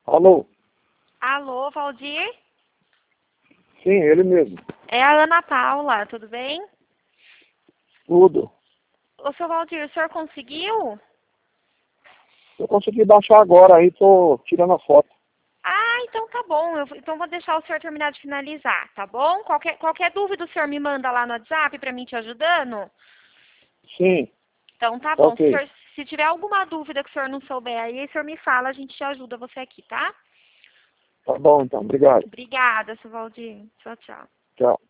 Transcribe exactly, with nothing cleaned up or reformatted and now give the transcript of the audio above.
Alô? Alô, Valdir? Sim, ele mesmo. É a Ana Paula, tudo bem? Tudo. Ô, seu Valdir, o senhor conseguiu? Eu consegui baixar agora, aí tô tirando a foto. Ah, então tá bom. Eu, então vou deixar o senhor terminar de finalizar, tá bom? Qualquer, qualquer dúvida o senhor me manda lá no WhatsApp pra mim te ajudando? Sim, Então tá bom. Se, o ok. senhor- se tiver alguma dúvida que o senhor não souber aí, o senhor me fala, a gente te ajuda você aqui, tá? Tá bom então, obrigado. Obrigada, seu Valdir. Tchau, tchau. Tchau.